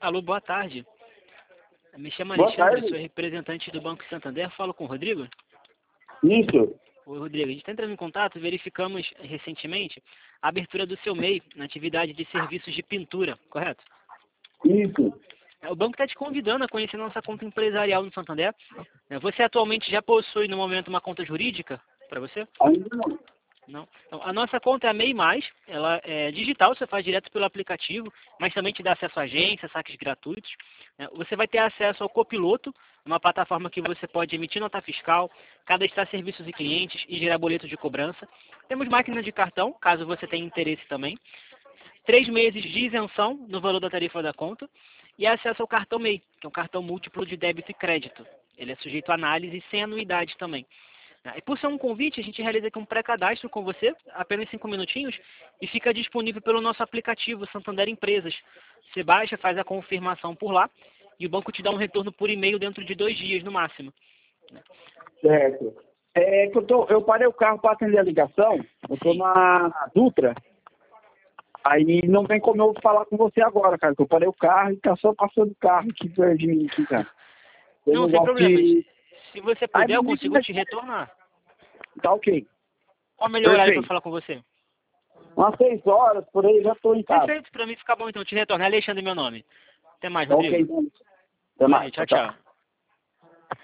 Alô, boa tarde. Me chamo Boa Alexandre, tarde. sou representante do Banco Santander. Falo com o Rodrigo? Isso, Oi, Rodrigo. A gente está entrando em contato, verificamos recentemente a abertura do seu MEI na atividade de serviços de pintura, correto? isso. O banco está te convidando a conhecer nossa conta empresarial no Santander. Você atualmente já possui no momento uma conta jurídica para você? Ainda não. Não. Então, a nossa conta é a MEI+, ela é digital, você faz direto pelo aplicativo, mas também te dá acesso à agência, saques gratuitos. Você vai ter acesso ao copiloto, uma plataforma que você pode emitir nota fiscal, cadastrar serviços e clientes e gerar boletos de cobrança. Temos máquina de cartão, caso você tenha interesse também. 3 meses de isenção no valor da tarifa da conta e acesso ao cartão MEI, que é um cartão múltiplo de débito e crédito. Ele é sujeito a análise sem anuidade também. E por ser um convite, a gente realiza aqui um pré-cadastro com você, apenas 5 minutinhos, e fica disponível pelo nosso aplicativo Santander Empresas. Você baixa, faz a confirmação por lá, e o banco te dá um retorno por e-mail dentro de 2 dias no máximo. Certo. É que eu parei o carro para atender a ligação, eu tô Sim. na Dutra. Aí não tem como eu falar com você agora, cara, que eu parei o carro e tá só passando o carro aqui perto de mim, aqui, cara. Eu Não, não sem gosto problemas. de... Se você Aí puder, eu me liga, consigo te retornar. tá ok. Qual o melhor horário para Perfeito. falar com você? Umas 6 horas, por aí, já tô em casa. Perfeito, para mim fica bom então. Te retorno. É Alexandre meu nome. Até mais, Tá ok, Rodrigo. então. Até Valeu, mais. tchau, Tchau. tchau.